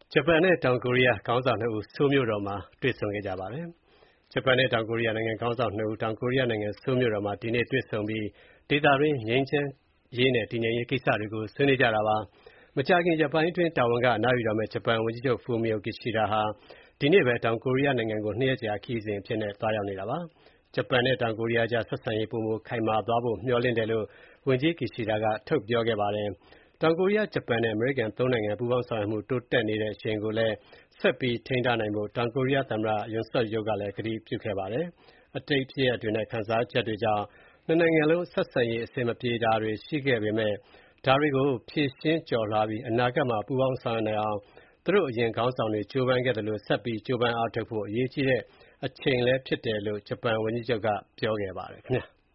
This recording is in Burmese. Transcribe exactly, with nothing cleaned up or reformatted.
ဂျပန်နဲ့တောင်ကိုရီးယားခေါင်းဆောင်နှစ်ဦးဆိုးလ်မြို့တော်မှာတွေ့ဆုံခဲ့ကြပါတယ်။ဂျပန်နဲ့တောင်ကိုရီးယားနိုင်ငံခေါင်းဆောင်နှစ်ဦးတောင်ကိုရီးယားနိုင်ငံဆိုးလ်မြို့တော်မှာဒီနေ့တွေ့ဆုံပြီးဒေသတွင်းငြိမ်းချမ်းရေးနဲ့တည်ငြိမ်ရေးကိစ္စတွေကိုဆွေးနွေးကြတာပါ။မကြာခင်ရက်ပိုင်းအတွင်းတာဝန်ကအနားယူတော့မယ့်ဂျပန်ဝန်ကြီးချုပ် Fumio Kishida ဟာဒီနေ့ပဲတောင်ကိုရီးယားနိုင်ငံကိုနှစ်ရက်ကြာခရီးစဉ်အဖြစ်နဲ့သွားရောက်နေတာပါ။ဂျပန်နဲ့တောင်ကိုရီးယားကြားဆက်ဆံရေးပိုမိုခိုင်မာသွားဖို့မျှော်လင့်တယ်လို့ဝန်ကြီး Kishida ကထုတ်ပြောခဲ့ပါတယ်။တောင်ကိုရီးယား၊ဂျပန်နဲ့အမေရိကန်သုံးနိုင်ငံပူးပေါင်းဆောင်ရွက်မှုတိုးတက်နေတဲ့အရှိန်ကိုလည်းဆက်ပြီးထိန်းထားနိုင်ဖို့တောင်ကိုရီးယားသမ္မတ Yoon Suk Yeol ကလည်းကတိပြုခဲ့ပါတယ်။အတိတ်ဖြစ်ရပ်တွေနဲ့ခံစားချက်တွေကြောင့်နှစ်နိုင်ငံလုံးဆက်ဆံရေးအဆင်မပြေတာတွေရှိခဲ့ပေမယ့်ဒါတွေကိုဖြေရှင်းကျော်လွှားပြီးအနာဂတ်မှာပူးပေါင်းဆောင်ရွက်နိုင်အောင်သူတို့အရင်ခေါင်းဆောင်တွေကြိုးပမ်းခဲ့သလိုဆက်ပြီးကြိုးပမ်းအားထုတ်ဖို့အရေးကြီးတဲ့အချိန်လည်းဖြစ်တယ်လို့ဂျပန်ဝန်ကြီးချုပ်ကပြောခဲ့ပါတယ်ခင်ဗျာ။